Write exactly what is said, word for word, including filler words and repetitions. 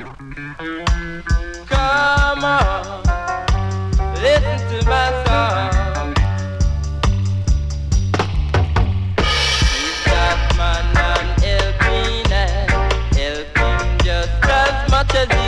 Come on, listen to my song. That man and helping and helping just as much as